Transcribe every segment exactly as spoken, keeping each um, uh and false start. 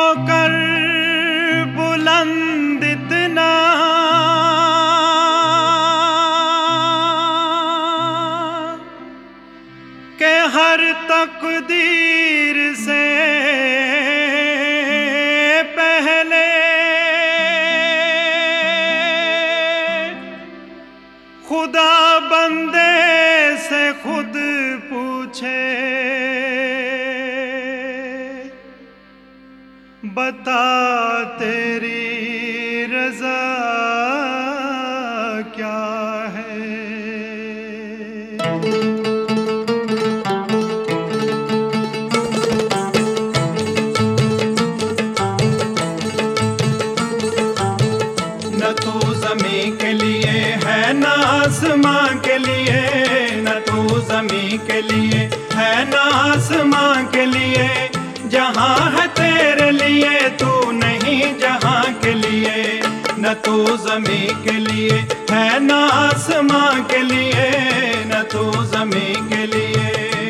होकर बुलंद इतना के हर तकदीर से पहले खुदा बंदे से खुद पूछे, बता तेरी रज़ा क्या है। न तू ज़मीं के लिए है न आसमां के लिए, न तू ज़मीं के लिए है न आसमां के लिए। जहाँ है तेरे लिए तू नहीं जहाँ के लिए, न तू ज़मीं के लिए है न आसमां के लिए, न तू ज़मीं के लिए।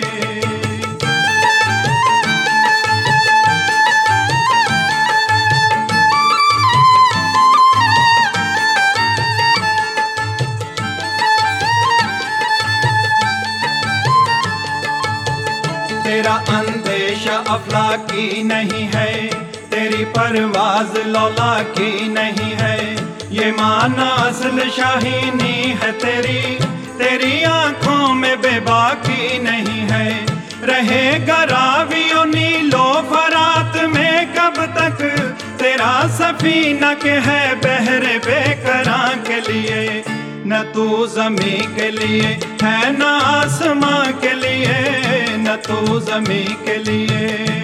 तेरा अंदेशा अफलाकी नहीं है, तेरी परवाज़ लौला की नहीं है। ये माना असल शाहीनी है तेरी, तेरी आँखों में बेबाकी नहीं है। रहेगा रावियों नीलो फरात में कब तक, तेरा सफीना के है बहरे बेकरां के लिए। न तू ज़मीं के लिए है न आसमां के लिए, न तू ज़मीं के लिए।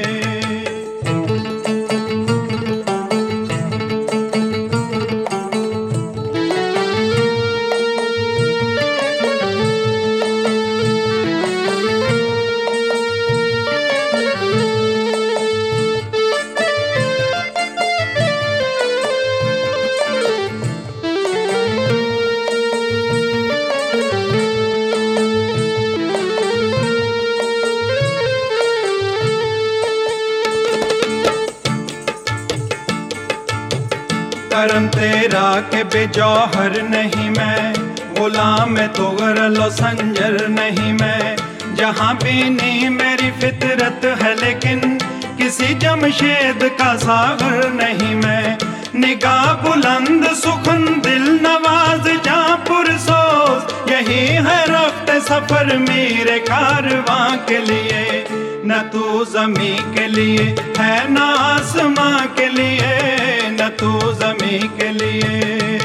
करम तेरा के बेजौहर नहीं मैं, गुलाम तो गरलो संजर नहीं मैं। जहाँ भी नहीं मेरी फितरत है लेकिन किसी जमशेद का सागर नहीं मैं। निगाह बुलंद सुखन दिल नवाज जहाँ पुरसोस, यही है रफ्ते सफर मेरे कारवां के लिए। न तू ज़मीं के लिए है न आसमां के लिए, न तू ज़मीं के लिए।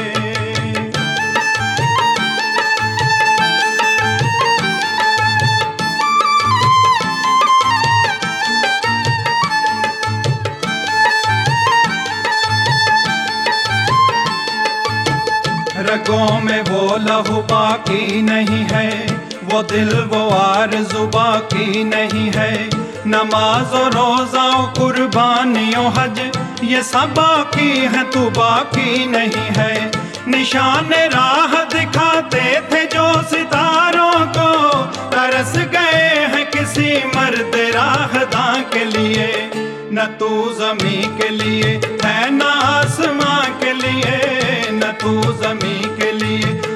रगों में वो लहू बाकी नहीं है, वो दिल वो आरज़ू बाकी नहीं है। नमाज और रोज़ा कुर्बानियों हज ये सब बाकी है, तू बाकी नहीं है। निशान राह दिखाते थे जो सितारों को, तरस गए हैं किसी मर्द राहदां के लिए। न तू ज़मीं के लिए है न आसमां के लिए, न तू ज़मीं के लिए